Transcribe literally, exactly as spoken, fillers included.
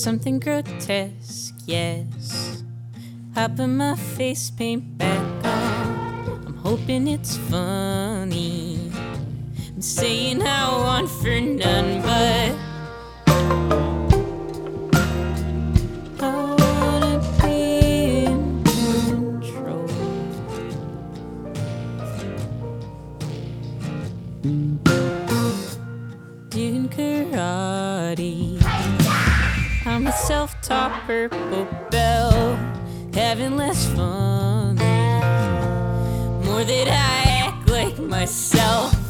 something grotesque, yes. I put my face paint back on. I'm hoping it's funny. I'm saying I want for none, but I wanna be in control. Doing karate, I'm a self-taught purple belt, having less fun. More that I act like myself.